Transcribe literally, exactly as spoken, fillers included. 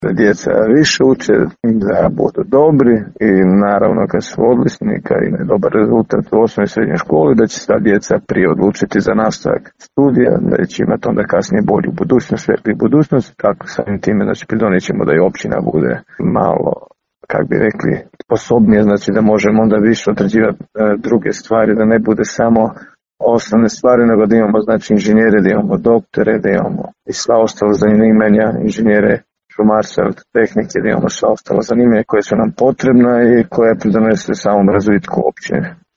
da djeca više uče, da budu dobri i naravno kad su odlični, kad imaju dobar rezultat u osnovnoj i srednjoj školi, da će sva djeca prije odlučiti za nastavak studija, da će imati onda kasnije bolju budućnost, svetlu budućnost, tako samim time znači pridonijet ćemo da i općina bude malo, kako bi rekli, sposobnije, znači da možemo onda više određivati e, druge stvari, da ne bude samo osnovne stvari, nego da imamo znači inženjere, da imamo doktore, da imamo i sva ostala zanimanja, inženjere šumarstva, tehnike, da imamo sva ostala zanimanja koje su nam potrebna i koje pridonese samom razvitku općine.